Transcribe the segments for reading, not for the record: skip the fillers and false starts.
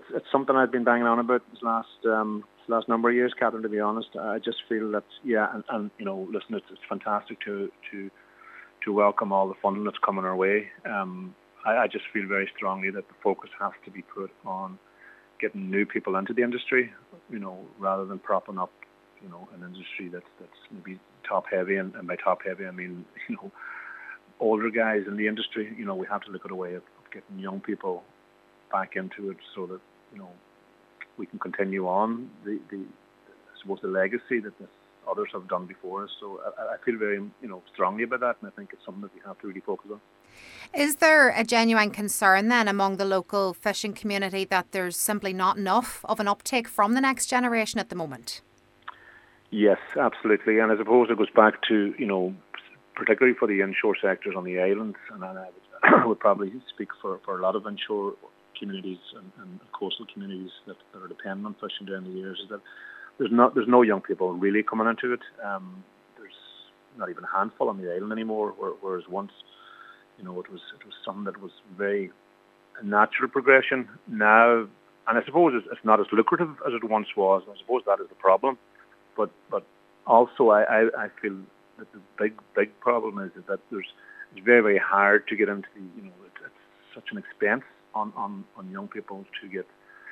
it's something I've been banging on about this last number of years, Catherine. To be honest, I just feel that and listen, it's fantastic to welcome all the funding that's coming our way. I just feel very strongly that the focus has to be put on getting new people into the industry, rather than propping up, an industry that's maybe top heavy, and by top heavy I mean, older guys in the industry. We have to look at a way of getting young people back into it so that, we can continue on I suppose the legacy that others have done before us. So I feel very, strongly about that, and I think it's something that we have to really focus on. Is there a genuine concern then among the local fishing community that there's simply not enough of an uptake from the next generation at the moment? Yes, absolutely. And I suppose it goes back to, particularly for the inshore sectors on the islands, and I would probably speak for a lot of inshore communities and coastal communities that are dependent on fishing down the years, is that there's no young people really coming into it. There's not even a handful on the island anymore, whereas once, it was something that was very natural progression. Now, and I suppose it's not as lucrative as it once was. I suppose that is the problem. But also I feel that the big problem is that it's very, very hard to get into the, it's such an expense on young people to get,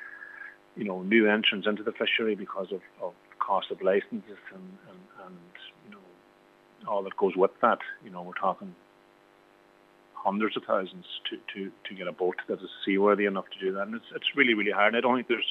new entrants into the fishery because of cost of licenses and all that goes with that. We're talking hundreds of thousands to get a boat that is seaworthy enough to do that, and it's really, really hard. And I don't think there's,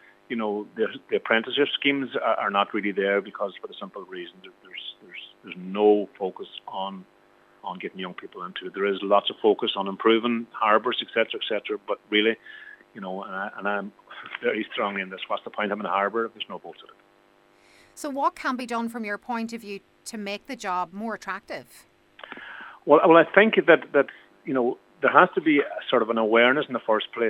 the apprenticeship schemes are not really there because, for the simple reason, there's no focus on getting young people into it. There is lots of focus on improving harbours, etc., but really, and I'm very strongly in this, what's the point of having a harbour if there's no boats in it? So what can be done from your point of view to make the job more attractive? Well, I think that there has to be a sort of an awareness in the first place.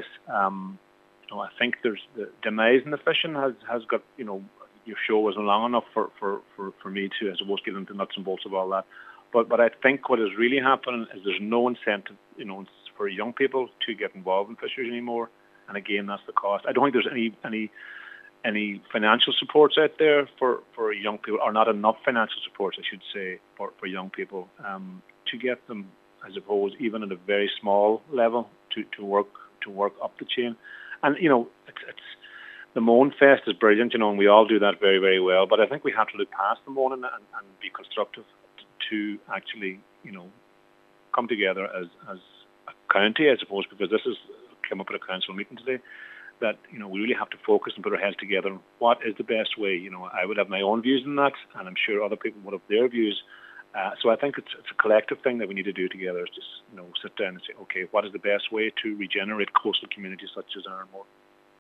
I think there's the demise in the fishing has got, your show wasn't long enough for me to, I suppose, get into nuts and bolts of all that. But I think what is really happening is there's no incentive, for young people to get involved in fisheries anymore. And again, that's the cost. I don't think there's any financial supports out there for young people, or not enough financial supports, I should say, for young people to get them, I suppose, even at a very small level to work up the chain. And it's the Moan Fest is brilliant, and we all do that very, very well. But I think we have to look past the moaning and be constructive to actually, come together as a county, I suppose, because this has come up at a council meeting today, that, we really have to focus and put our heads together on what is the best way. I would have my own views on that, and I'm sure other people would have their views. So I think it's a collective thing that we need to do together, is just, sit down and say, okay, what is the best way to regenerate coastal communities such as Aaronmore?